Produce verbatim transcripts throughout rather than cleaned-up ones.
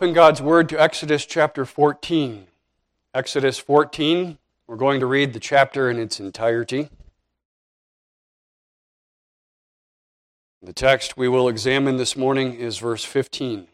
open God's Word to Exodus chapter fourteen. Exodus fourteen, we're going to read the chapter in its entirety. The text we will examine this morning is verse fifteen.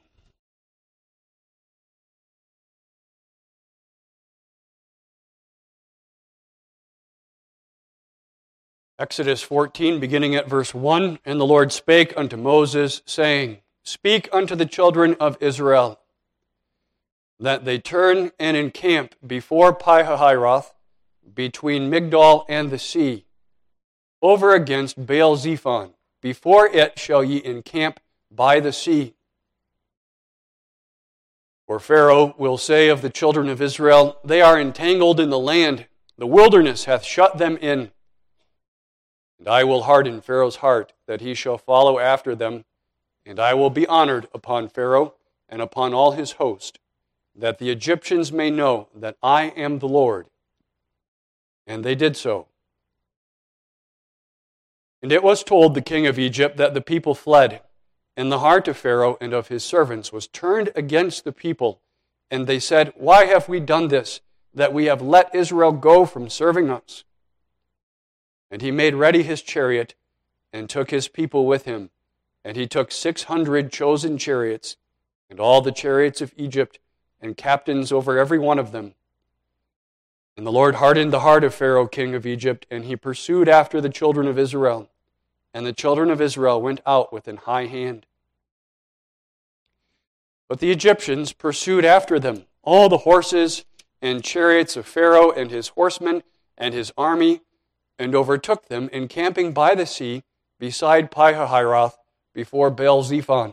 Exodus fourteen, beginning at verse one, "And the Lord spake unto Moses, saying, Speak unto the children of Israel, that they turn and encamp before Pi-hahiroth, between Migdol and the sea, over against Baal-zephon. Before it shall ye encamp by the sea. For Pharaoh will say of the children of Israel, They are entangled in the land, the wilderness hath shut them in. And I will harden Pharaoh's heart, that he shall follow after them, and I will be honored upon Pharaoh and upon all his host, that the Egyptians may know that I am the Lord. And they did so. And it was told the king of Egypt that the people fled, and the heart of Pharaoh and of his servants was turned against the people. And they said, Why have we done this, that we have let Israel go from serving us? And he made ready his chariot, and took his people with him. And he took six hundred chosen chariots, and all the chariots of Egypt, and captains over every one of them. And the Lord hardened the heart of Pharaoh, king of Egypt, and he pursued after the children of Israel. And the children of Israel went out with an high hand. But the Egyptians pursued after them, all the horses and chariots of Pharaoh and his horsemen and his army, and overtook them, encamping by the sea, beside Pi-hahiroth, before Baal-zephon.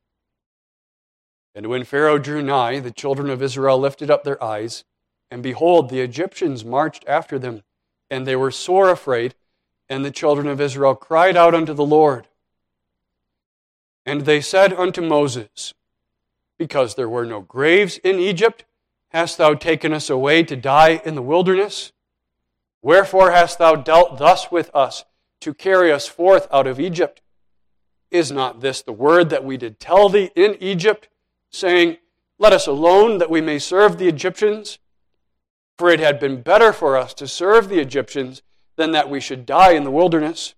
And when Pharaoh drew nigh, the children of Israel lifted up their eyes, and behold, the Egyptians marched after them, and they were sore afraid, and the children of Israel cried out unto the Lord. And they said unto Moses, Because there were no graves in Egypt, hast thou taken us away to die in the wilderness? Wherefore hast thou dealt thus with us, to carry us forth out of Egypt? Is not this the word that we did tell thee in Egypt, saying, Let us alone, that we may serve the Egyptians? For it had been better for us to serve the Egyptians than that we should die in the wilderness.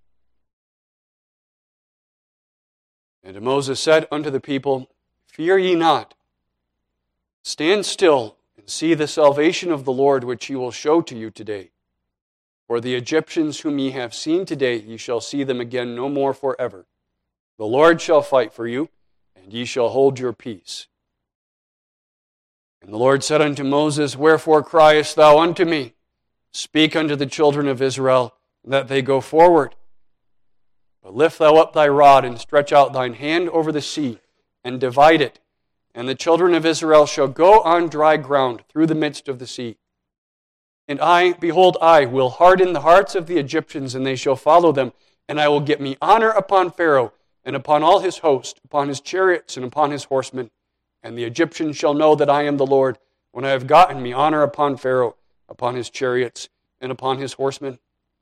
And Moses said unto the people, Fear ye not. Stand still and see the salvation of the Lord, which he will show to you today. For the Egyptians whom ye have seen today, ye shall see them again no more forever. The Lord shall fight for you, and ye shall hold your peace. And the Lord said unto Moses, Wherefore criest thou unto me? Speak unto the children of Israel, that they go forward. But lift thou up thy rod, and stretch out thine hand over the sea, and divide it. And the children of Israel shall go on dry ground through the midst of the sea. And I, behold, I will harden the hearts of the Egyptians, and they shall follow them. And I will get me honor upon Pharaoh, and upon all his host, upon his chariots, and upon his horsemen. And the Egyptians shall know that I am the Lord, when I have gotten me honor upon Pharaoh, upon his chariots, and upon his horsemen.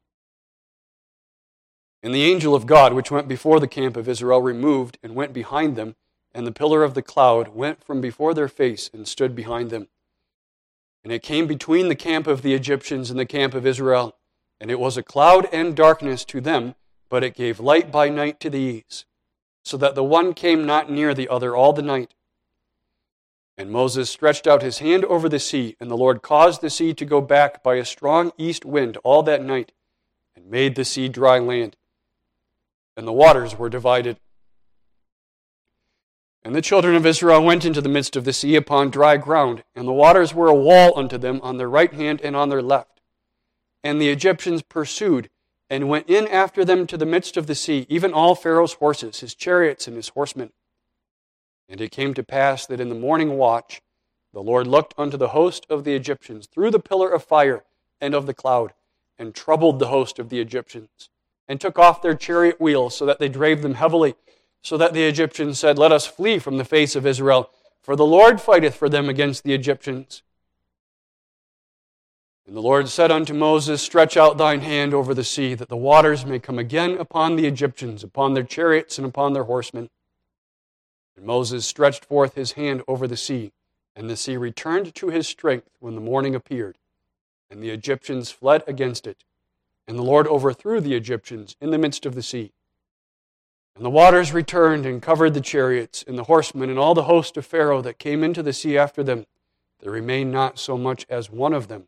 And the angel of God, which went before the camp of Israel, removed, and went behind them, and the pillar of the cloud went from before their face, and stood behind them. And it came between the camp of the Egyptians and the camp of Israel, and it was a cloud and darkness to them, but it gave light by night to these, so that the one came not near the other all the night. And Moses stretched out his hand over the sea, and the Lord caused the sea to go back by a strong east wind all that night, and made the sea dry land. And the waters were divided. And the children of Israel went into the midst of the sea upon dry ground, and the waters were a wall unto them on their right hand and on their left. And the Egyptians pursued, and went in after them to the midst of the sea, even all Pharaoh's horses, his chariots, and his horsemen. And it came to pass that in the morning watch the Lord looked unto the host of the Egyptians through the pillar of fire and of the cloud, and troubled the host of the Egyptians, and took off their chariot wheels, so that they drave them heavily, so that the Egyptians said, Let us flee from the face of Israel, for the Lord fighteth for them against the Egyptians. And the Lord said unto Moses, Stretch out thine hand over the sea, that the waters may come again upon the Egyptians, upon their chariots and upon their horsemen. And Moses stretched forth his hand over the sea, and the sea returned to his strength when the morning appeared, and the Egyptians fled against it. And the Lord overthrew the Egyptians in the midst of the sea. And the waters returned and covered the chariots and the horsemen and all the host of Pharaoh that came into the sea after them. There remained not so much as one of them.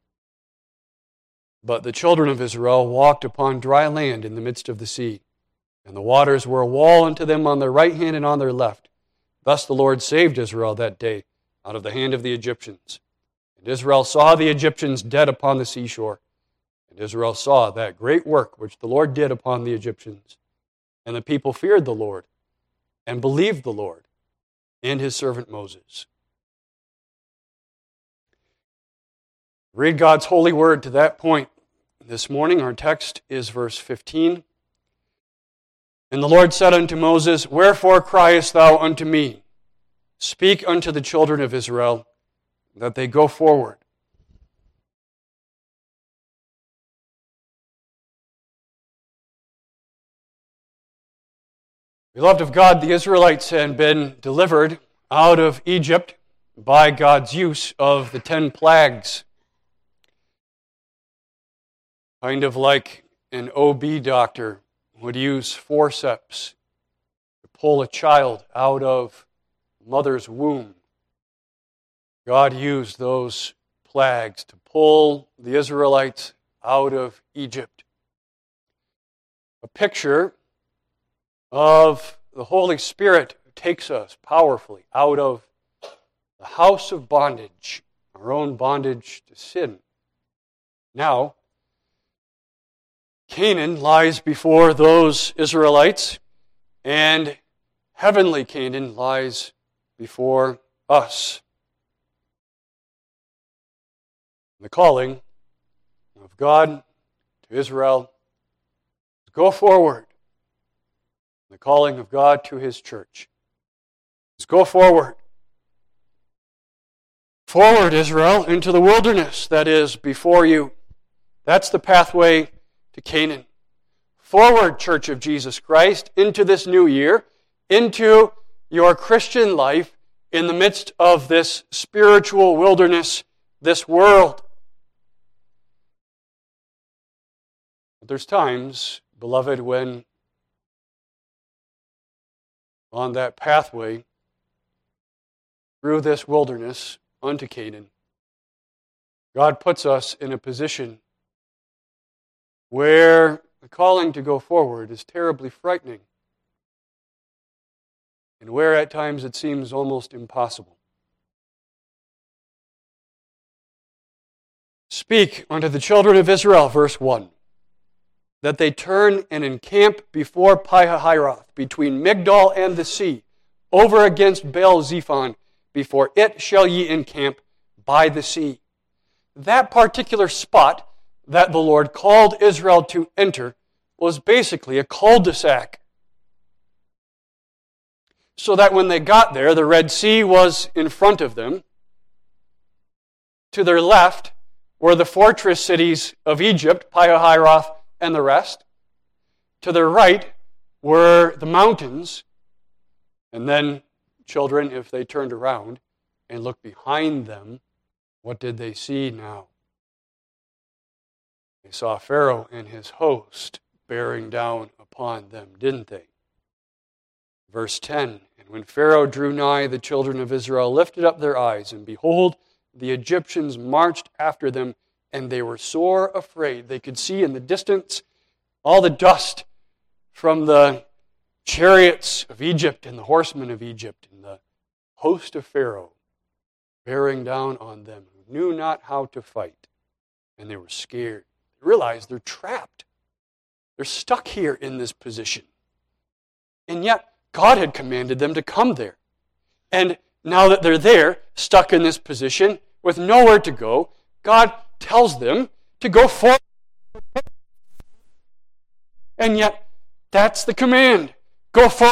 But the children of Israel walked upon dry land in the midst of the sea, and the waters were a wall unto them on their right hand and on their left. Thus the Lord saved Israel that day out of the hand of the Egyptians. And Israel saw the Egyptians dead upon the seashore. And Israel saw that great work which the Lord did upon the Egyptians. And the people feared the Lord, and believed the Lord, and his servant Moses. Read God's holy word to that point. This morning our text is verse fifteen. And the Lord said unto Moses, Wherefore criest thou unto me? Speak unto the children of Israel, that they go forward. Beloved of God, the Israelites had been delivered out of Egypt by God's use of the ten plagues. Kind of like an O B doctor would use forceps to pull a child out of mother's womb. God used those plagues to pull the Israelites out of Egypt. A picture of the Holy Spirit who takes us powerfully out of the house of bondage, our own bondage to sin. Now, Canaan lies before those Israelites, and heavenly Canaan lies before us. The calling of God to Israel is go forward. The calling of God to his church is go forward. Forward, Israel, into the wilderness that is before you. That's the pathway to Canaan. Forward, Church of Jesus Christ, into this new year, into your Christian life in the midst of this spiritual wilderness, this world. But there's times, beloved, when on that pathway through this wilderness unto Canaan, God puts us in a position where the calling to go forward is terribly frightening, and where at times it seems almost impossible. Speak unto the children of Israel, verse one, that they turn and encamp before Pihahiroth, between Migdol and the sea, over against Baal-zephon, before it shall ye encamp by the sea. That particular spot that the Lord called Israel to enter was basically a cul-de-sac. So that when they got there, the Red Sea was in front of them. To their left were the fortress cities of Egypt, Pihahiroth and the rest. To their right were the mountains. And then, children, if they turned around and looked behind them, what did they see now? They saw Pharaoh and his host bearing down upon them, didn't they? Verse ten, And when Pharaoh drew nigh, the children of Israel lifted up their eyes, and behold, the Egyptians marched after them, and they were sore afraid. They could see in the distance all the dust from the chariots of Egypt and the horsemen of Egypt and the host of Pharaoh bearing down on them, who knew not how to fight, and they were scared. They realized they're trapped. They're stuck here in this position. And yet, God had commanded them to come there. And now that they're there, stuck in this position, with nowhere to go, God tells them to go forward. And yet, that's the command. Go forward.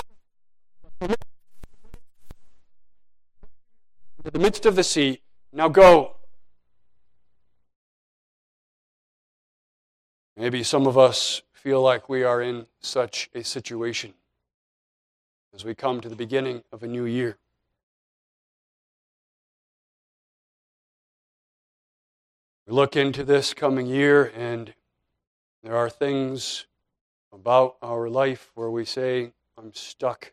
To the midst of the sea. Now go. Maybe some of us feel like we are in such a situation. as we come to the beginning of a new year. We look into this coming year, and there are things about our life where we say, I'm stuck.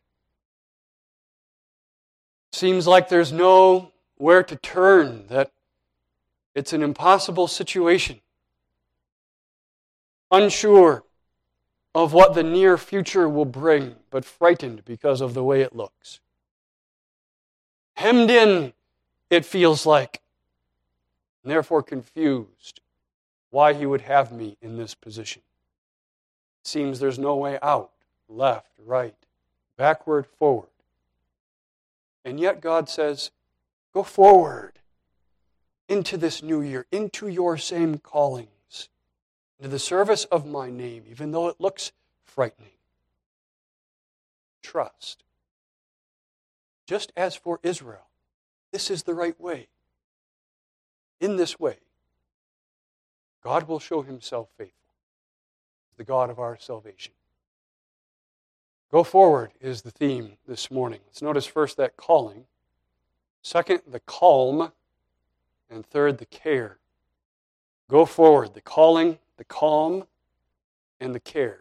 Seems like there's nowhere to turn, that it's an impossible situation. Unsure of what the near future will bring, but frightened because of the way it looks. Hemmed in, it feels like, and therefore confused why He would have me in this position. It seems there's no way out, left, right, backward, forward. And yet God says, go forward into this new year, into your same callings, into the service of my name, even though it looks frightening. Trust. Just as for Israel, this is the right way. In this way, God will show Himself faithful, the God of our salvation. Go forward is the theme this morning. Let's notice first that calling. Second, the calm. And third, the care. Go forward, the calling, the calm, and the care.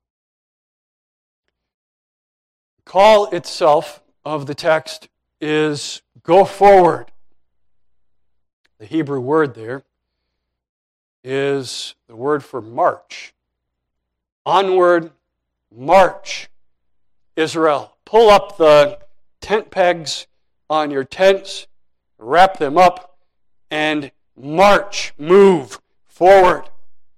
The call itself of the text is go forward. The Hebrew word there is the word for march. Onward, march. Israel, pull up the tent pegs on your tents, wrap them up, and march, move forward.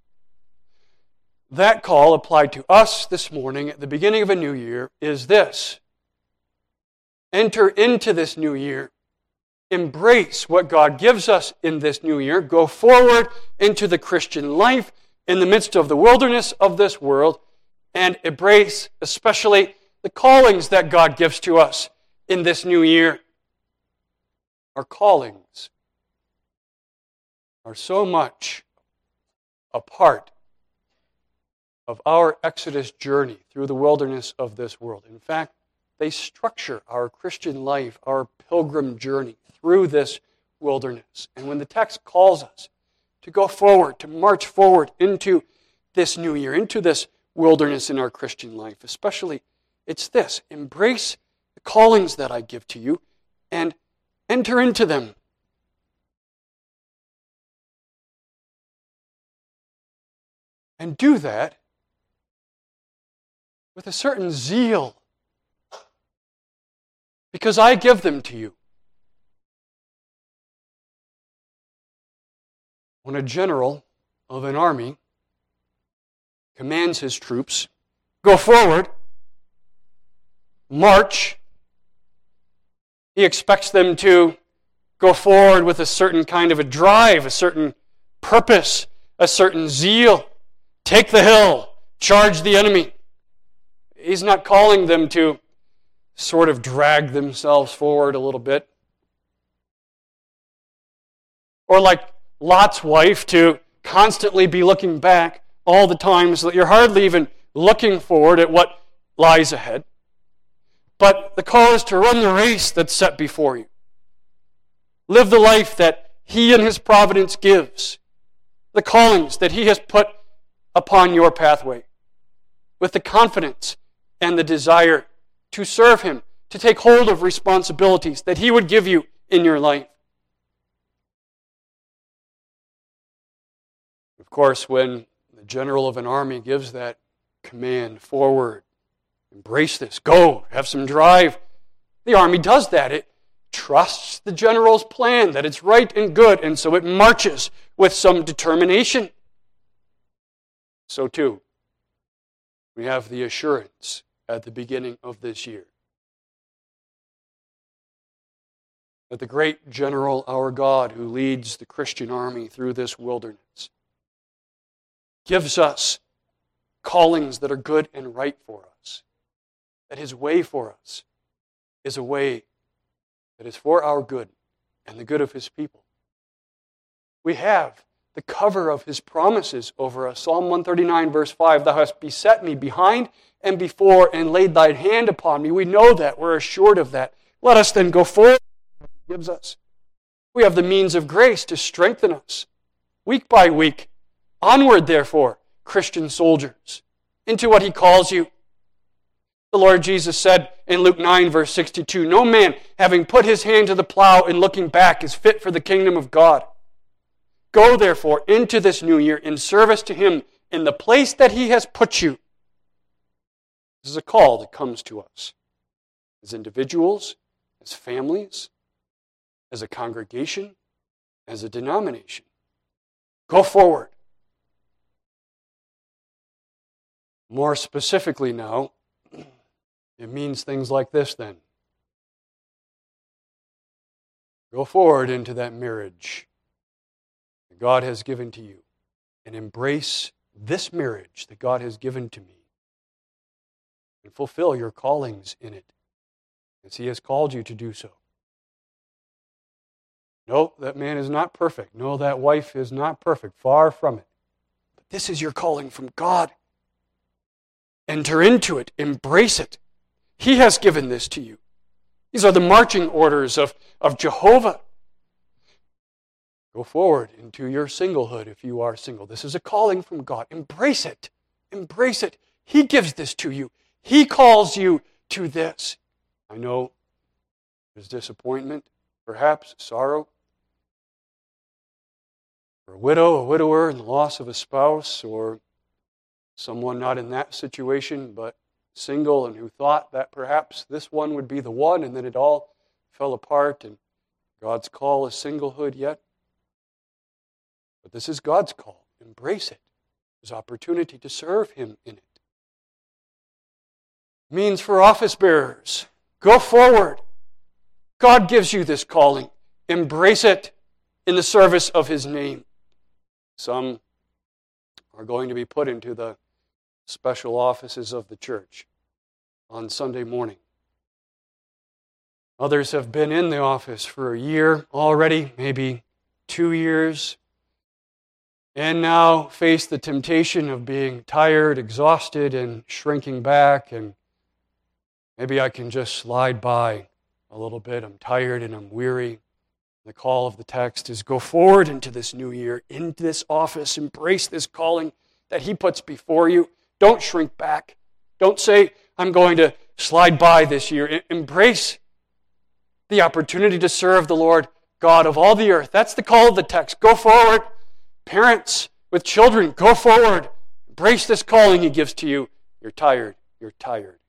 That call applied to us this morning at the beginning of a new year is this. Enter into this new year. Embrace what God gives us in this new year. Go forward into the Christian life in the midst of the wilderness of this world, and embrace especially the callings that God gives to us in this new year. Our callings are so much a part of our Exodus journey through the wilderness of this world. In fact, they structure our Christian life, our pilgrim journey through this wilderness. And when the text calls us to go forward, to march forward into this new year, into this wilderness in our Christian life, especially, it's this: embrace the callings that I give to you and enter into them. And do that with a certain zeal, because I give them to you. When a general of an army commands his troops, go forward, march, he expects them to go forward with a certain kind of a drive, a certain purpose, a certain zeal. Take the hill, charge the enemy. He's not calling them to sort of drag themselves forward a little bit. Or like Lot's wife, to constantly be looking back all the time so that you're hardly even looking forward at what lies ahead. But the call is to run the race that's set before you. Live the life that He in His providence gives. The callings that He has put upon your pathway. With the confidence and the desire to serve Him, to take hold of responsibilities that He would give you in your life. Of course, when the general of an army gives that command, forward, embrace this, go, have some drive, the army does that. It trusts the general's plan, that it's right and good, and so it marches with some determination. So too, we have the assurance at the beginning of this year that the great general, our God, who leads the Christian army through this wilderness, gives us callings that are good and right for us. That His way for us is a way that is for our good and the good of His people. We have the cover of His promises over us. Psalm one thirty-nine, verse five, Thou hast beset me behind and before and laid thine hand upon me. We know that. We're assured of that. Let us then go forward. He gives us. We have the means of grace to strengthen us week by week. Onward, therefore, Christian soldiers, into what he calls you. The Lord Jesus said in Luke nine, verse sixty-two, no man, having put his hand to the plow and looking back, is fit for the kingdom of God. Go, therefore, into this new year in service to him in the place that he has put you. This is a call that comes to us as individuals, as families, as a congregation, as a denomination. Go forward. More specifically now, it means things like this then. Go forward into that marriage that God has given to you and embrace this marriage that God has given to me and fulfill your callings in it as he has called you to do so. No, that man is not perfect. No, that wife is not perfect. Far from it. But this is your calling from God. Enter into it. Embrace it. He has given this to you. These are the marching orders of, of Jehovah. Go forward into your singlehood if you are single. This is a calling from God. Embrace it. Embrace it. He gives this to you. He calls you to this. I know there's disappointment, perhaps sorrow. For a widow, a widower, and the loss of a spouse, or someone not in that situation, but single and who thought that perhaps this one would be the one, and then it all fell apart, and God's call is singlehood yet. But this is God's call. Embrace it. There's opportunity to serve him in it. Means for office bearers. Go forward. God gives you this calling. Embrace it in the service of his name. Some are going to be put into the special offices of the church on Sunday morning. Others have been in the office for a year already, maybe two years, and now face the temptation of being tired, exhausted, and shrinking back, and maybe I can just slide by a little bit. I'm tired and I'm weary. The call of the text is go forward into this new year, into this office, embrace this calling that he puts before you. Don't shrink back. Don't say, I'm going to slide by this year. Embrace the opportunity to serve the Lord God of all the earth. That's the call of the text. Go forward. Parents with children, go forward. Embrace this calling he gives to you. You're tired. You're tired.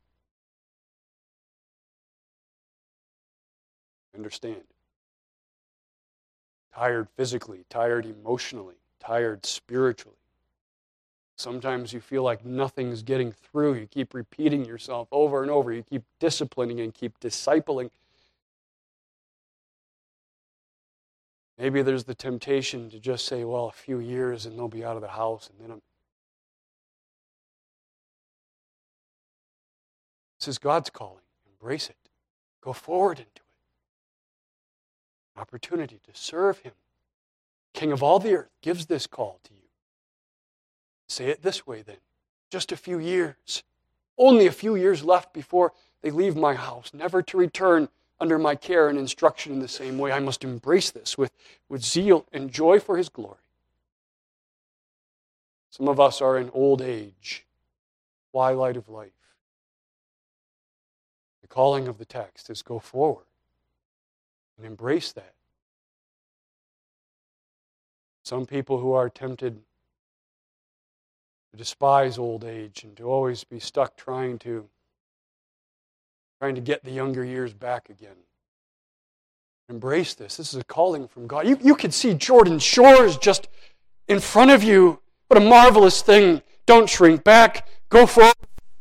Understand. Tired physically, tired emotionally, tired spiritually. Sometimes you feel like nothing's getting through. You keep repeating yourself over and over. You keep disciplining and keep discipling. Maybe there's the temptation to just say, well, a few years and they'll be out of the house. And then I'm... This is God's calling. Embrace it. Go forward into it. Opportunity to serve him. King of all the earth gives this call to you. Say it this way then. Just a few years. Only a few years left before they leave my house, never to return under my care and instruction in the same way. I must embrace this with, with zeal and joy for his glory. Some of us are in old age, twilight of life. The calling of the text is go forward and embrace that. Some people who are tempted to despise old age and to always be stuck trying to trying to get the younger years back again. Embrace this. This is a calling from God. You, you can see Jordan Shores just in front of you. What a marvelous thing. Don't shrink back. Go forward.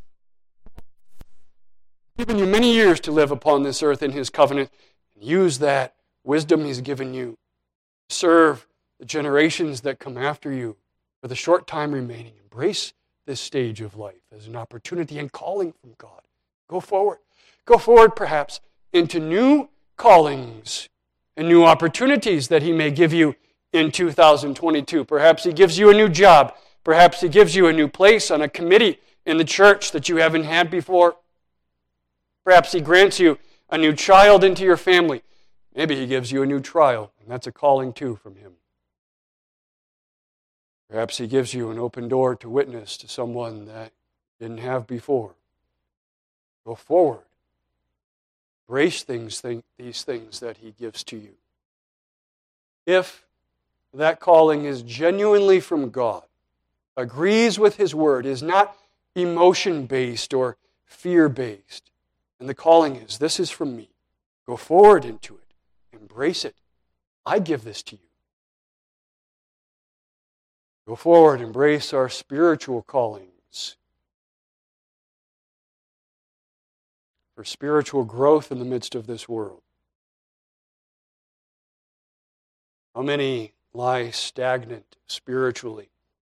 He's given you many years to live upon this earth in his covenant. Use that wisdom he's given you. Serve the generations that come after you for the short time remaining. Embrace this stage of life as an opportunity and calling from God. Go forward. Go forward, perhaps, into new callings and new opportunities that he may give you in two thousand twenty-two. Perhaps he gives you a new job. Perhaps he gives you a new place on a committee in the church that you haven't had before. Perhaps He grants you a new child into your family. Maybe He gives you a new trial, and that's a calling too from Him. Perhaps He gives you an open door to witness to someone that you didn't have before. Go forward. Embrace things, think, these things that He gives to you. If that calling is genuinely from God, agrees with His Word, is not emotion-based or fear-based, and the calling is, this is from me. Go forward into it. Embrace it. I give this to you. Go forward, embrace our spiritual callings for spiritual growth in the midst of this world. How many lie stagnant spiritually?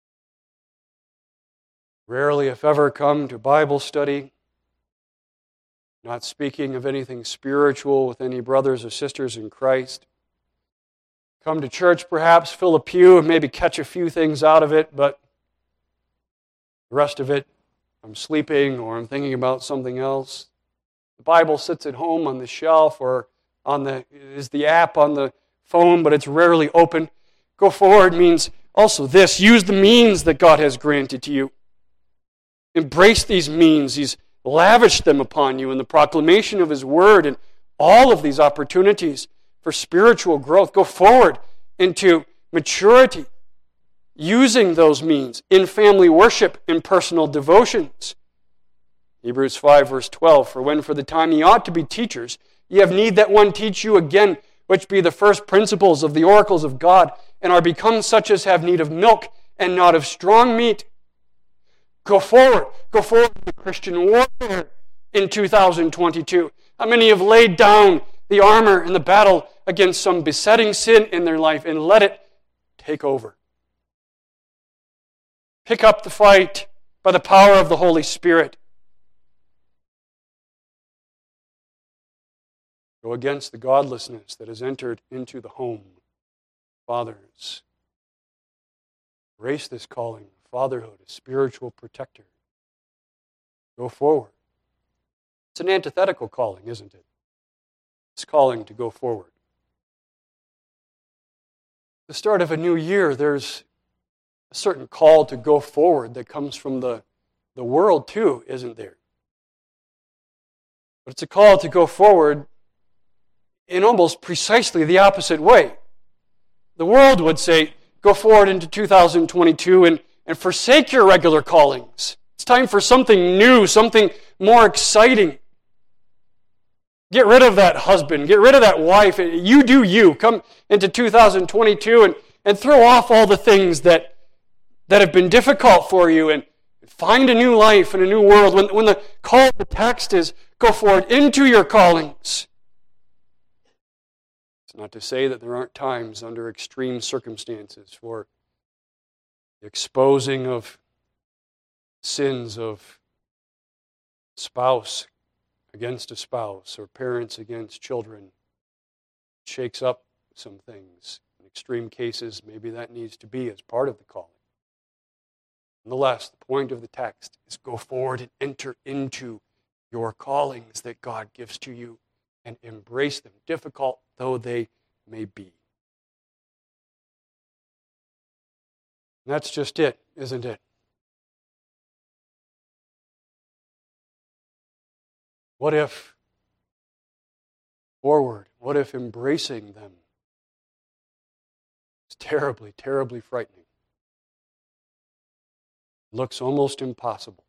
Rarely, if ever, come to Bible study, not speaking of anything spiritual with any brothers or sisters in Christ. Come to church, perhaps, fill a pew, and maybe catch a few things out of it, but the rest of it, I'm sleeping or I'm thinking about something else. The Bible sits at home on the shelf or on the is the app on the phone, but it's rarely open. Go forward means also this. Use the means that God has granted to you. Embrace these means. He's lavished them upon you in the proclamation of His Word and all of these opportunities for spiritual growth. Go forward into maturity, using those means in family worship, in personal devotions. Hebrews five, verse twelve, for when for the time ye ought to be teachers, ye have need that one teach you again, which be the first principles of the oracles of God, and are become such as have need of milk, and not of strong meat. Go forward. Go forward in the Christian warfare in two thousand twenty-two. How many have laid down the armor in the battle against some besetting sin in their life and let it take over? Pick up the fight by the power of the Holy Spirit. Go against the godlessness that has entered into the home. Fathers, embrace this calling. Fatherhood, a spiritual protector. Go forward. It's an antithetical calling, isn't it? It's calling to go forward. The start of a new year, there's a certain call to go forward that comes from the, the world too, isn't there? But it's a call to go forward in almost precisely the opposite way. The world would say, go forward into two thousand twenty-two and And forsake your regular callings. It's time for something new, something more exciting. Get rid of that husband. Get rid of that wife. You do you. Come into two thousand twenty-two and, and throw off all the things that, that have been difficult for you and find a new life and a new world. When, when the call of the text is, go forward into your callings. It's not to say that there aren't times under extreme circumstances for the exposing of sins of spouse against a spouse or parents against children. It shakes up some things. In extreme cases, maybe that needs to be as part of the calling. Nonetheless, the point of the text is go forward and enter into your callings that God gives to you and embrace them, difficult though they may be. And that's just it, isn't it? What if forward, what if embracing them is terribly, terribly frightening? Looks almost impossible.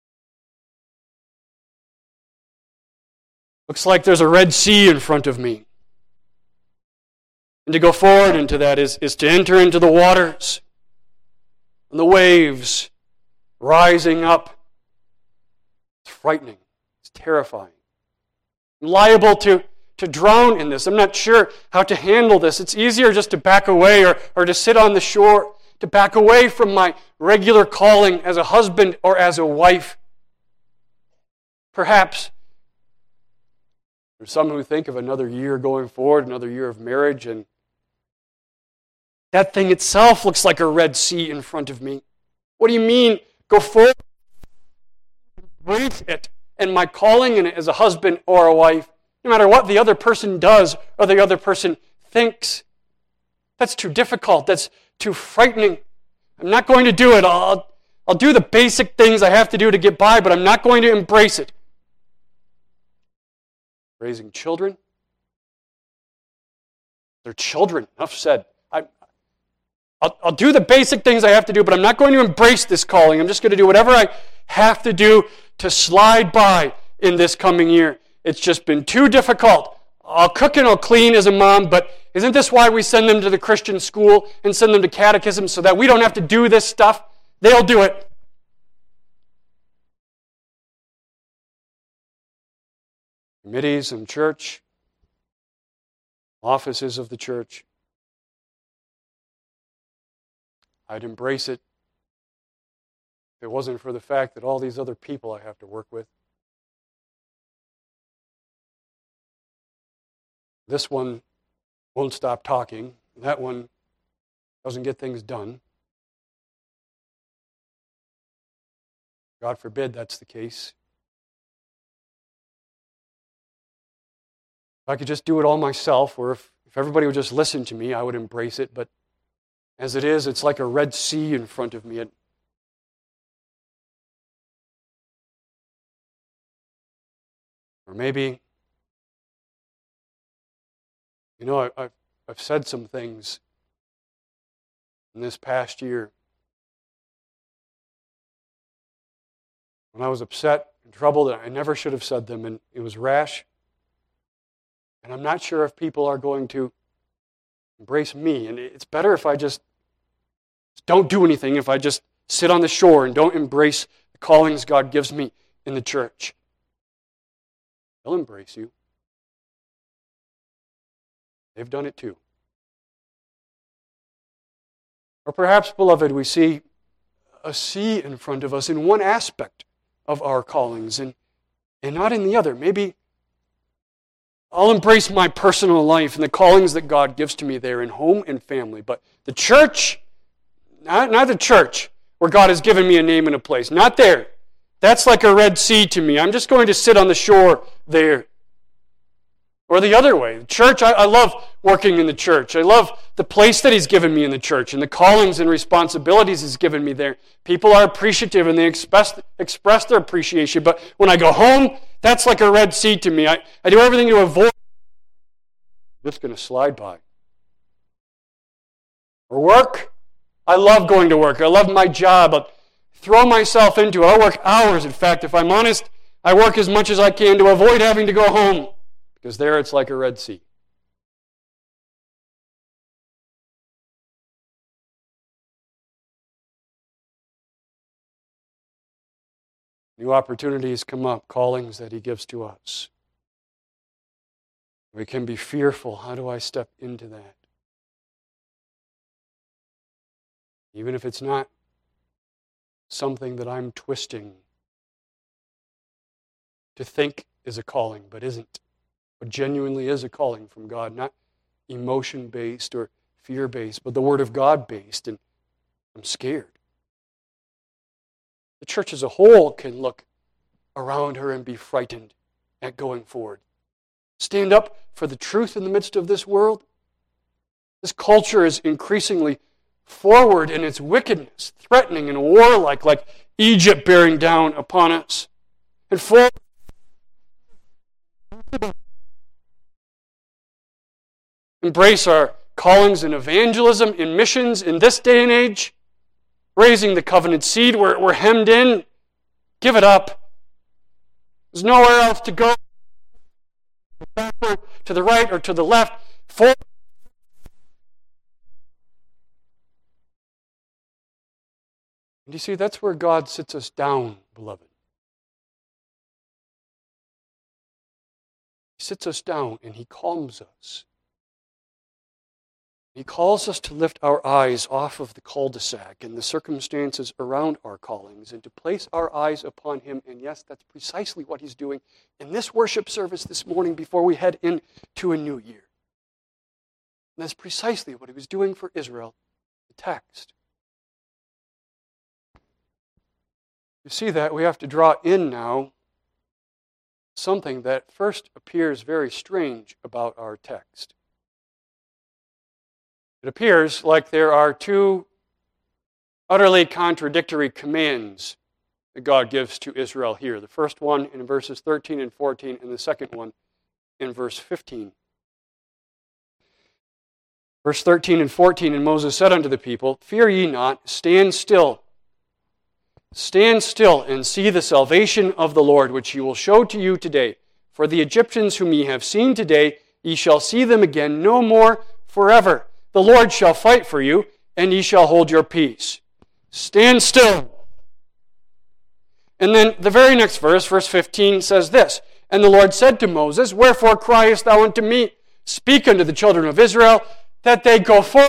Looks like there's a Red Sea in front of me. And to go forward into that is, is to enter into the waters and the waves rising up. It's frightening. It's terrifying. I'm liable to, to drown in this. I'm not sure how to handle this. It's easier just to back away or, or to sit on the shore, to back away from my regular calling as a husband or as a wife. Perhaps there's some who think of another year going forward, another year of marriage, and that thing itself looks like a Red Sea in front of me. What do you mean, go forward? embrace it and my calling in it as a husband or a wife, no matter what the other person does or the other person thinks. That's too difficult. That's too frightening. I'm not going to do it. I'll, I'll do the basic things I have to do to get by, but I'm not going to embrace it. Raising children. They're children. Enough said. I, I'll, I'll do the basic things I have to do, but I'm not going to embrace this calling. I'm just going to do whatever I have to do to slide by in this coming year. It's just been too difficult. I'll cook and I'll clean as a mom, but isn't this why we send them to the Christian school and send them to catechism so that we don't have to do this stuff? They'll do it. Committees in church, offices of the church. I'd embrace it if it wasn't for the fact that all these other people I have to work with. This one won't stop talking. That one doesn't get things done. God forbid that's the case. If I could just do it all myself, or if, if everybody would just listen to me, I would embrace it. But as it is, it's like a Red Sea in front of me. It, or maybe, you know, I, I've, I've said some things in this past year. When I was upset and troubled, I never should have said them, and it was rash. And I'm not sure if people are going to embrace me. And it's better if I just don't do anything, if I just sit on the shore and don't embrace the callings God gives me in the church. They'll embrace you. They've done it too. Or perhaps, beloved, we see a sea in front of us in one aspect of our callings and, and not in the other. Maybe I'll embrace my personal life and the callings that God gives to me there in home and family. But the church, not, not the church where God has given me a name and a place. Not there. That's like a Red Sea to me. I'm just going to sit on the shore there. Or the other way. The church, I, I love working in the church. I love the place that He's given me in the church and the callings and responsibilities He's given me there. People are appreciative and they express, express their appreciation. But when I go home, that's like a Red Sea to me. I, I do everything to avoid. I'm just going to slide by. Or work. I love going to work. I love my job. I throw myself into it. I work hours. In fact, if I'm honest, I work as much as I can to avoid having to go home. Because there it's like a Red Sea. New opportunities come up, callings that He gives to us. We can be fearful. How do I step into that? Even if it's not something that I'm twisting to think is a calling, but isn't. But genuinely is a calling from God, not emotion-based or fear-based, but the Word of God-based, and I'm scared. The church as a whole can look around her and be frightened at going forward. Stand up for the truth in the midst of this world. This culture is increasingly forward in its wickedness, threatening and warlike, like Egypt bearing down upon us. And forward embrace our callings in evangelism, in missions, in this day and age. Raising the covenant seed, we're, we're hemmed in. Give it up. There's nowhere else to go. Backward, to the right, or to the left. Forward. And you see, that's where God sits us down, beloved. He sits us down and He calms us. He calls us to lift our eyes off of the cul-de-sac and the circumstances around our callings and to place our eyes upon Him. And yes, that's precisely what He's doing in this worship service this morning before we head into a new year. And that's precisely what He was doing for Israel, the text. You see that we have to draw in now something that first appears very strange about our text. It appears like there are two utterly contradictory commands that God gives to Israel here. The first one in verses thirteen and fourteen, and the second one in verse fifteen. Verse thirteen and fourteen, and Moses said unto the people, Fear ye not, stand still. Stand still and see the salvation of the Lord, which he will show to you today. For the Egyptians whom ye have seen today, ye shall see them again no more forever. The Lord shall fight for you, and ye shall hold your peace. Stand still. And then the very next verse, verse fifteen, says this, And the Lord said to Moses, Wherefore criest thou unto me? Speak unto the children of Israel, that they go forward.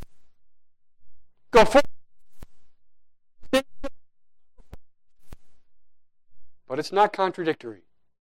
Go forward. But it's not contradictory.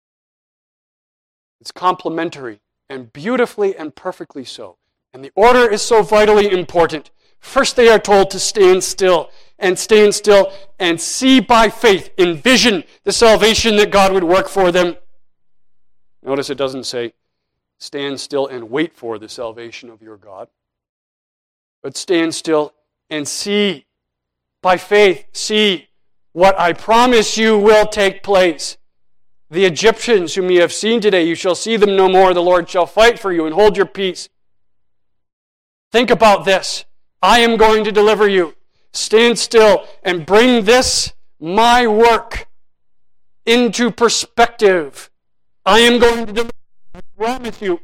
It's complementary, and beautifully and perfectly so. And the order is so vitally important. First they are told to stand still, and stand still and see by faith, envision the salvation that God would work for them. Notice it doesn't say, stand still and wait for the salvation of your God. But stand still and see, by faith, see what I promise you will take place. The Egyptians whom you have seen today, you shall see them no more. The Lord shall fight for you, and hold your peace. Think about this. I am going to deliver you. Stand still and bring this, my work, into perspective. I am going to deliver you. I promise you.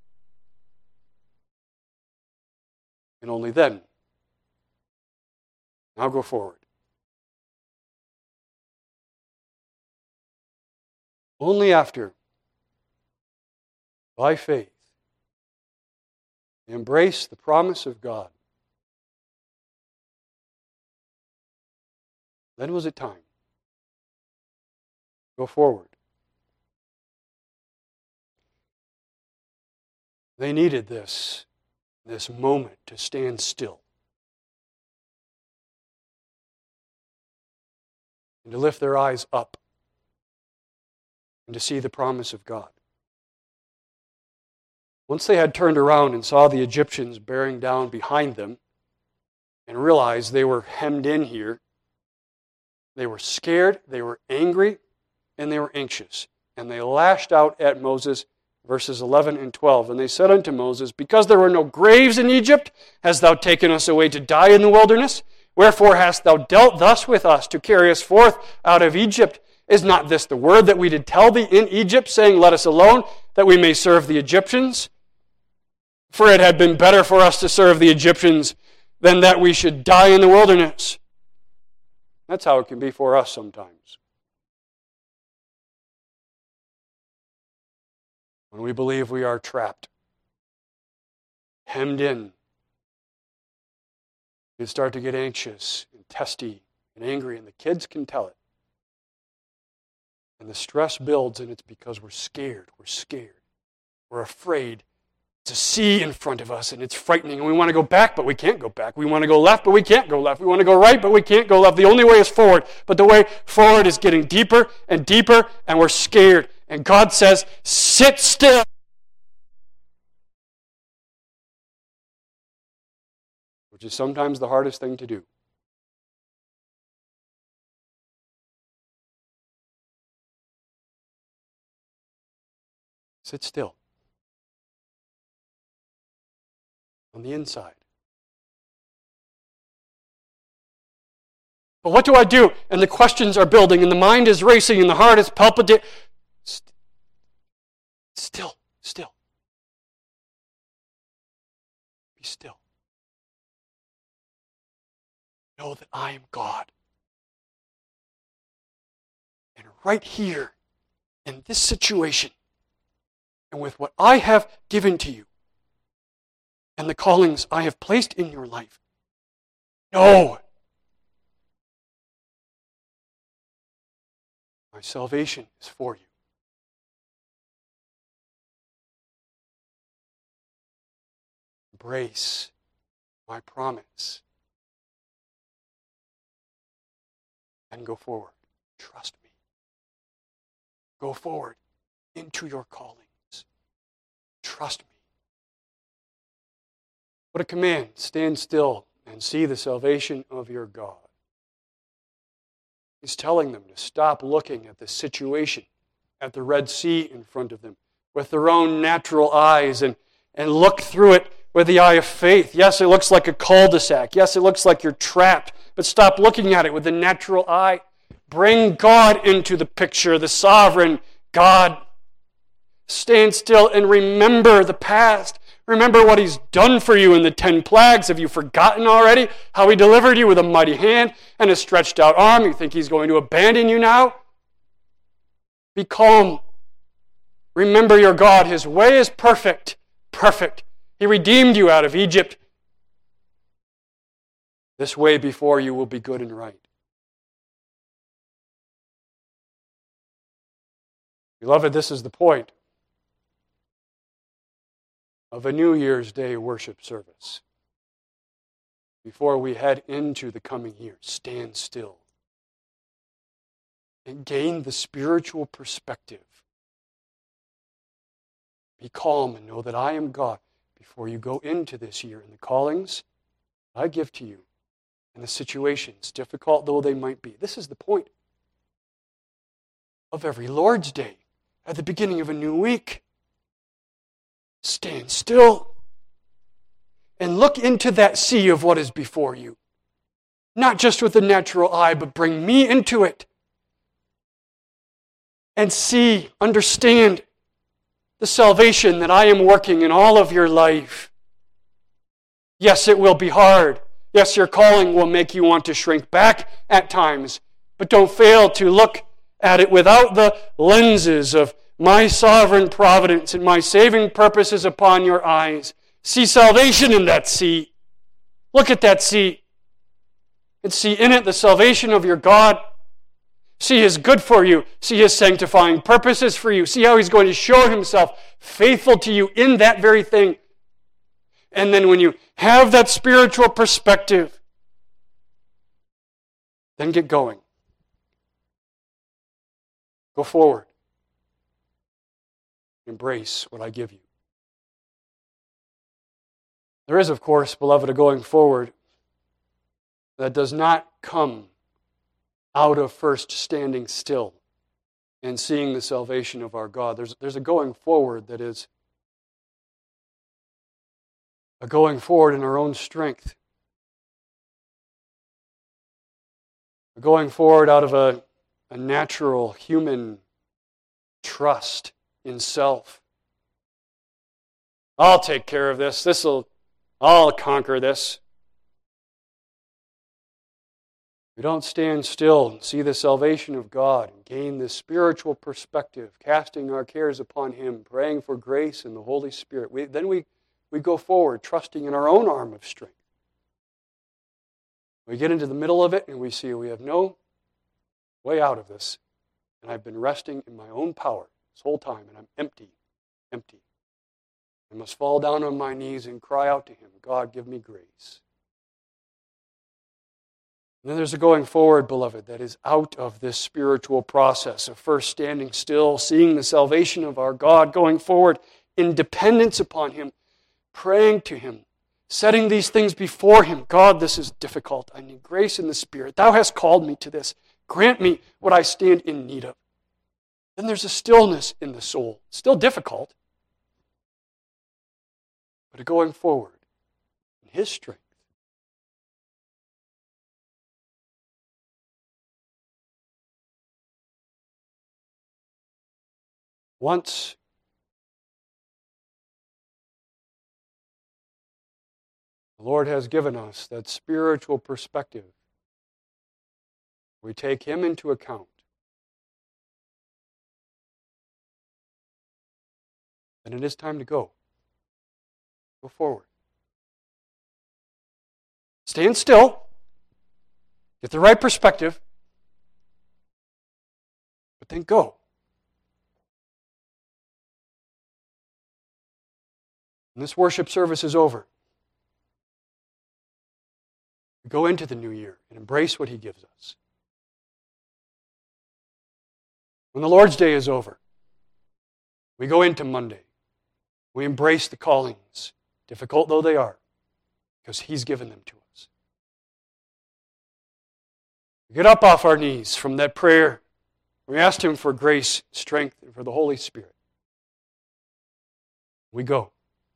And only then, now go forward. Only after, by faith, embrace the promise of God, then was it time. Go forward. They needed this, this moment to stand still and to lift their eyes up and to see the promise of God. Once they had turned around and saw the Egyptians bearing down behind them and realized they were hemmed in here, they were scared, they were angry, and they were anxious. And they lashed out at Moses, verses eleven and twelve. And they said unto Moses, Because there were no graves in Egypt, hast thou taken us away to die in the wilderness? Wherefore hast thou dealt thus with us, to carry us forth out of Egypt? Is not this the word that we did tell thee in Egypt, saying, Let us alone, that we may serve the Egyptians? For it had been better for us to serve the Egyptians than that we should die in the wilderness. That's how it can be for us sometimes. When we believe we are trapped, hemmed in, we start to get anxious and testy and angry, and the kids can tell it. And the stress builds, and it's because we're scared. We're scared. We're afraid to see in front of us, and it's frightening. And we want to go back, but we can't go back. We want to go left, but we can't go left. We want to go right, but we can't go left. The only way is forward. But the way forward is getting deeper and deeper, and we're scared. And God says, sit still. Which is sometimes the hardest thing to do. Sit still. On the inside. But what do I do? And the questions are building, and the mind is racing, and the heart is palpitating. St- still, still. Be still. Know that I am God. And right here, in this situation, and with what I have given to you, and the callings I have placed in your life, know my salvation is for you. Embrace my promise and go forward. Trust me. Go forward into your callings. Trust me. What a command. Stand still and see the salvation of your God. He's telling them to stop looking at the situation at the Red Sea in front of them with their own natural eyes and, and look through it with the eye of faith. Yes, it looks like a cul-de-sac. Yes, it looks like you're trapped, but stop looking at it with the natural eye. Bring God into the picture, the sovereign God. Stand still and remember the past. Remember what He's done for you in the ten plagues. Have you forgotten already how He delivered you with a mighty hand and a stretched out arm? You think He's going to abandon you now? Be calm. Remember your God. His way is perfect. Perfect. He redeemed you out of Egypt. This way before you will be good and right. Beloved, this is the point of a New Year's Day worship service. Before we head into the coming year, stand still and gain the spiritual perspective. Be calm and know that I am God before you go into this year and the callings I give to you and the situations, difficult though they might be. This is the point of every Lord's Day at the beginning of a new week. Stand still and look into that sea of what is before you. Not just with the natural eye, but bring me into it. And see, understand the salvation that I am working in all of your life. Yes, it will be hard. Yes, your calling will make you want to shrink back at times. But don't fail to look at it without the lenses of my sovereign providence and my saving purposes upon your eyes. See salvation in that sea. Look at that sea and see in it the salvation of your God. See His good for you. See His sanctifying purposes for you. See how He's going to show Himself faithful to you in that very thing. And then when you have that spiritual perspective, then get going. Go forward. Embrace what I give you. There is, of course, beloved, a going forward that does not come out of first standing still and seeing the salvation of our God. There's, there's a going forward that is a going forward in our own strength. A going forward out of a, a natural human trust in self. I'll take care of this. This'll, I'll conquer this. We don't stand still and see the salvation of God and gain this spiritual perspective, casting our cares upon Him, praying for grace and the Holy Spirit. We, then we, we go forward, trusting in our own arm of strength. We get into the middle of it and we see we have no way out of this. And I've been resting in my own power this whole time, and I'm empty, empty. I must fall down on my knees and cry out to Him, God, give me grace. And then there's a going forward, beloved, that is out of this spiritual process of first standing still, seeing the salvation of our God, going forward in dependence upon Him, praying to Him, setting these things before Him. God, this is difficult. I need grace in the Spirit. Thou hast called me to this. Grant me what I stand in need of. Then there's a stillness in the soul. Still difficult, but a going forward in His strength. Once the Lord has given us that spiritual perspective, we take Him into account. And it is time to go. Go forward. Stand still. Get the right perspective. But then go. When this worship service is over, we go into the new year and embrace what He gives us. When the Lord's Day is over, we go into Monday. We embrace the callings, difficult though they are, because He's given them to us. We get up off our knees from that prayer. We ask Him for grace, strength, and for the Holy Spirit. We go.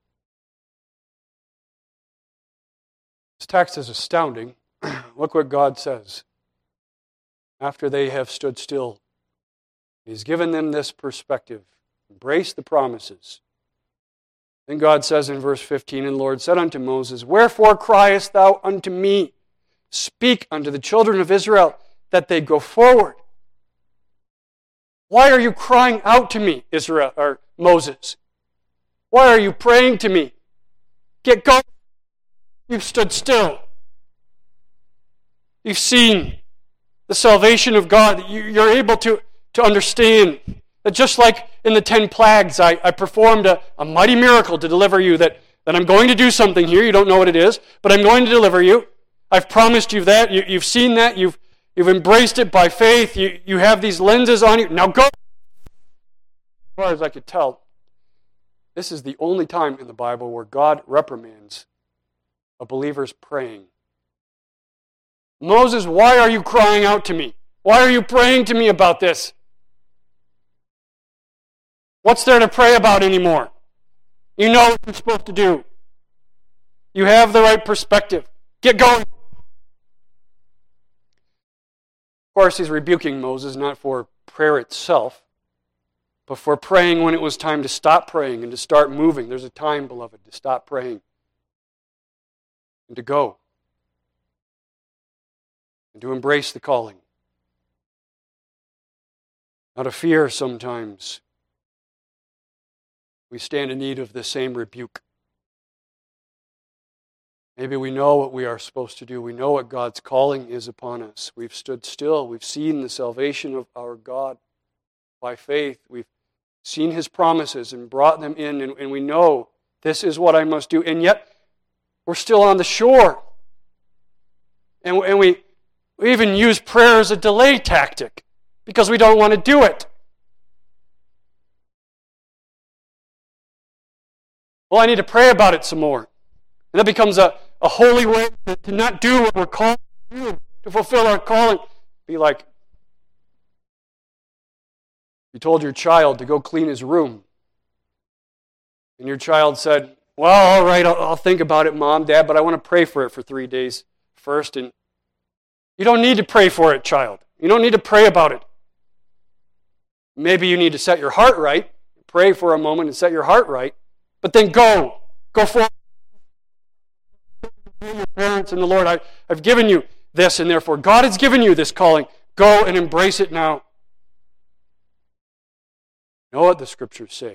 This text is astounding. Look what God says. After they have stood still, He's given them this perspective. Embrace the promises. Then God says in verse fifteen, And the Lord said unto Moses, Wherefore criest thou unto me? Speak unto the children of Israel, that they go forward. Why are you crying out to me, Israel or Moses? Why are you praying to me? Get going. You've stood still. You've seen the salvation of God. You're able to, to understand that just like in the ten plagues, I, I performed a, a mighty miracle to deliver you, that, that I'm going to do something here. You don't know what it is, but I'm going to deliver you. I've promised you that. You, you've seen that. You've, you've embraced it by faith. You, you have these lenses on you. Now go. As far as I could tell, this is the only time in the Bible where God reprimands a believer's praying. Moses, why are you crying out to me? Why are you praying to me about this? What's there to pray about anymore? You know what you're supposed to do. You have the right perspective. Get going. Of course, He's rebuking Moses not for prayer itself, but for praying when it was time to stop praying and to start moving. There's a time, beloved, to stop praying and to go and to embrace the calling. Out of fear sometimes, we stand in need of the same rebuke. Maybe we know what we are supposed to do. We know what God's calling is upon us. We've stood still. We've seen the salvation of our God by faith. We've seen His promises and brought them in, and, and we know this is what I must do. And yet, we're still on the shore. And, and we, we even use prayer as a delay tactic because we don't want to do it. Well, I need to pray about it some more. And that becomes a, a holy way to, to not do what we're called to do, to fulfill our calling. Be like, you told your child to go clean his room. And your child said, well, all right, I'll, I'll think about it, Mom, Dad, but I want to pray for it for three days first. And you don't need to pray for it, child. You don't need to pray about it. Maybe you need to set your heart right. Pray for a moment and set your heart right. But then go. Go forward. Your parents and the Lord, I, I've given you this, and therefore God has given you this calling. Go and embrace it now. You know what the Scriptures say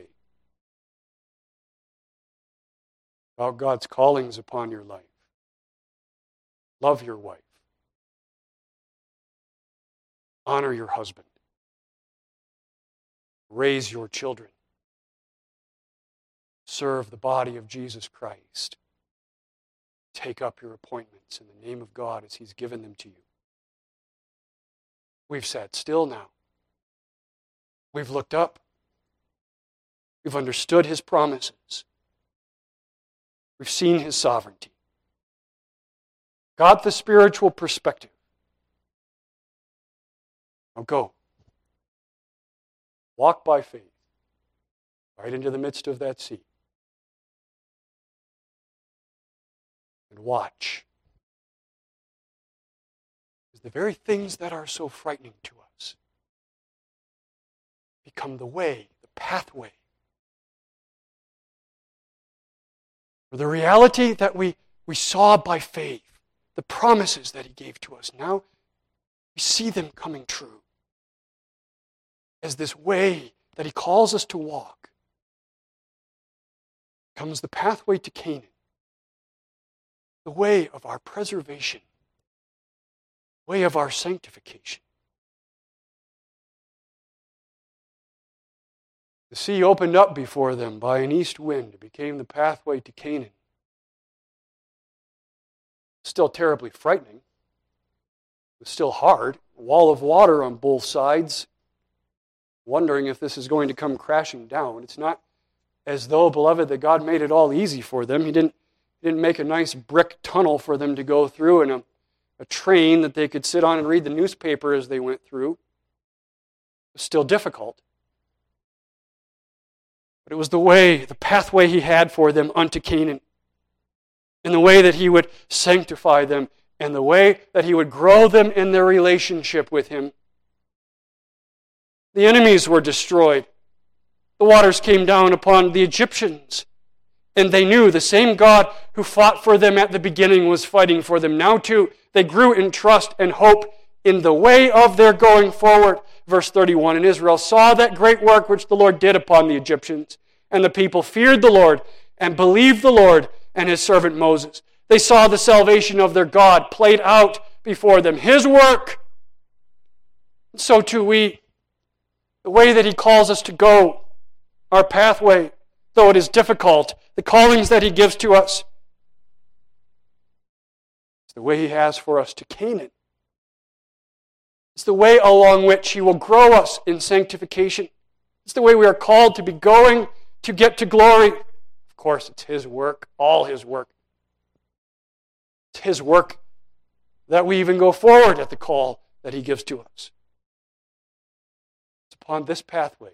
about God's callings upon your life. Love your wife. Honor your husband. Raise your children. Serve the body of Jesus Christ. Take up your appointments in the name of God as He's given them to you. We've sat still now. We've looked up. We've understood His promises. We've seen His sovereignty. Got the spiritual perspective. Now go. Walk by faith right into the midst of that sea. And watch. Because the very things that are so frightening to us become the way, the pathway. For the reality that we, we saw by faith, the promises that He gave to us, now we see them coming true as this way that He calls us to walk comes the pathway to Canaan. The way of our preservation, way of our sanctification. The sea opened up before them by an east wind. It became the pathway to Canaan. Still terribly frightening. It was still hard. A wall of water on both sides. wondering if this is going to come crashing down. It's not as though, beloved, that God made it all easy for them. He didn't, he didn't make a nice brick tunnel for them to go through and a, a train that they could sit on and read the newspaper as they went through. It was still difficult. But it was the way, the pathway he had for them unto Canaan, and the way that he would sanctify them, and the way that he would grow them in their relationship with him. The enemies were destroyed. The waters came down upon the Egyptians, and they knew the same God who fought for them at the beginning was fighting for them now too. They grew in trust and hope in the way of their going forward. Verse thirty-one, and Israel saw that great work which the Lord did upon the Egyptians, and the people feared the Lord and believed the Lord and his servant Moses. They saw the salvation of their God played out before them, his work. And so too we, the way that he calls us to go, our pathway, though it is difficult, the callings that he gives to us, it's the way he has for us to Canaan. It's the way along which he will grow us in sanctification. It's the way we are called to be going to get to glory. Of course, it's his work, all his work. It's his work that we even go forward at the call that he gives to us. It's upon this pathway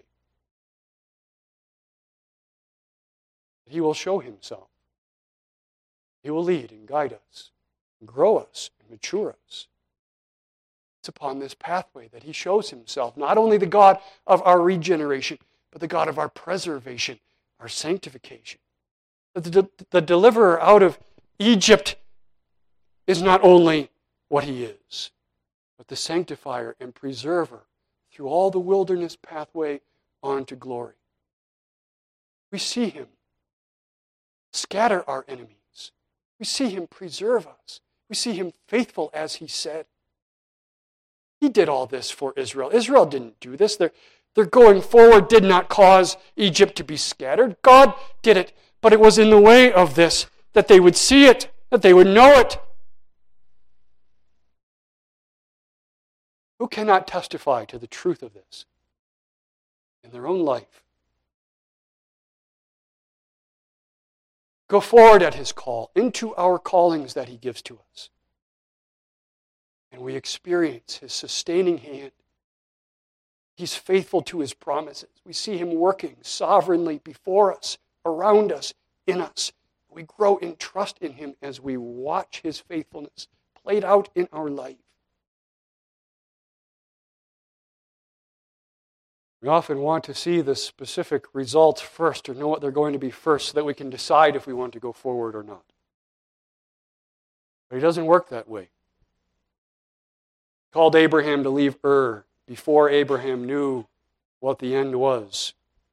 that he will show himself. He will lead and guide us, and grow us, and mature us. It's upon this pathway that he shows himself, not only the God of our regeneration, but the God of our preservation, our sanctification. The, the deliverer out of Egypt is not only what he is, but the sanctifier and preserver through all the wilderness pathway on to glory. We see him scatter our enemies. We see him preserve us. We see him faithful as he said. He did all this for Israel. Israel didn't do this. Their, their going forward did not cause Egypt to be scattered. God did it. But it was in the way of this that they would see it, that they would know it. Who cannot testify to the truth of this in their own life? Go forward at his call, into our callings that he gives to us. And we experience his sustaining hand. He's faithful to his promises. We see him working sovereignly before us, around us, in us. We grow in trust in him as we watch his faithfulness played out in our life. We often want to see the specific results first, or know what they're going to be first, so that we can decide if we want to go forward or not. But he doesn't work that way. He called Abraham to leave Ur before Abraham knew what the end was.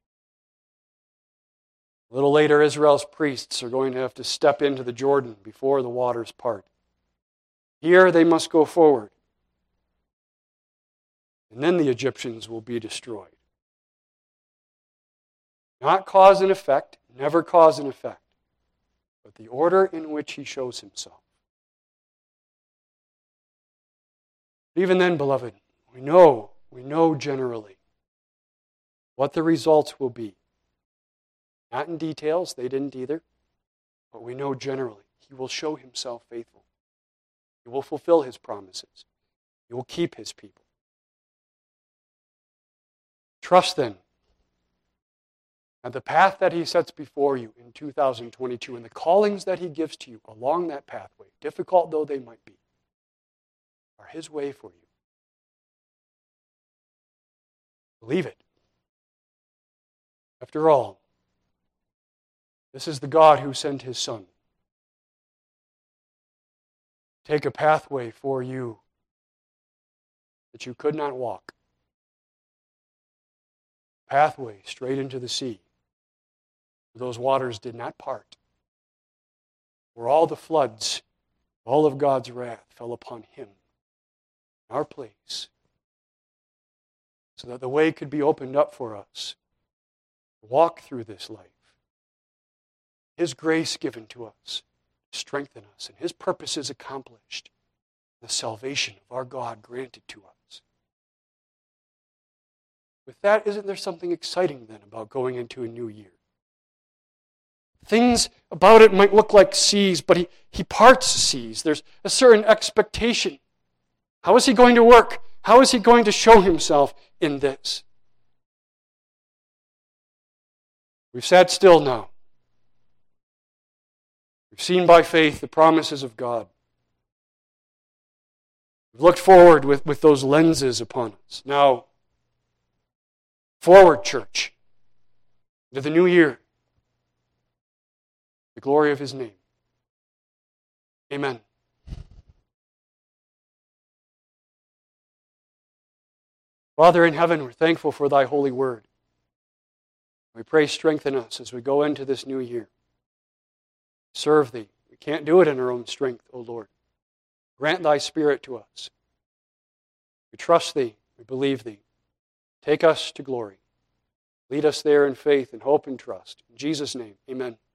A little later, Israel's priests are going to have to step into the Jordan before the waters part. Here they must go forward. And then the Egyptians will be destroyed. Not cause and effect, never cause and effect, but the order in which he shows himself. Even then, beloved, we know, we know generally what the results will be. Not in details, they didn't either, but we know generally he will show himself faithful. He will fulfill his promises. He will keep his people. Trust then that the path that he sets before you in two thousand twenty-two and the callings that he gives to you along that pathway, difficult though they might be, are his way for you. Believe it. After all, this is the God who sent his Son. Take a pathway for you that you could not walk. Pathway straight into the sea. Those waters did not part. Where all the floods, all of God's wrath fell upon him, in our place, so that the way could be opened up for us to walk through this life. His grace given to us to strengthen us, and his purposes accomplished, the salvation of our God granted to us. With that, isn't there something exciting then about going into a new year? Things about it might look like seas, but he, he parts seas. There's a certain expectation. How is he going to work? How is he going to show himself in this? We've sat still now. We've seen by faith the promises of God. We've looked forward with, with those lenses upon us. Now, forward, church, to the new year, the glory of his name. Amen. Father in heaven, we're thankful for thy holy word. We pray strengthen us as we go into this new year. Serve thee. We can't do it in our own strength, O Lord. Grant thy Spirit to us. We trust thee. We believe thee. Take us to glory. Lead us there in faith and hope and trust. In Jesus' name, amen.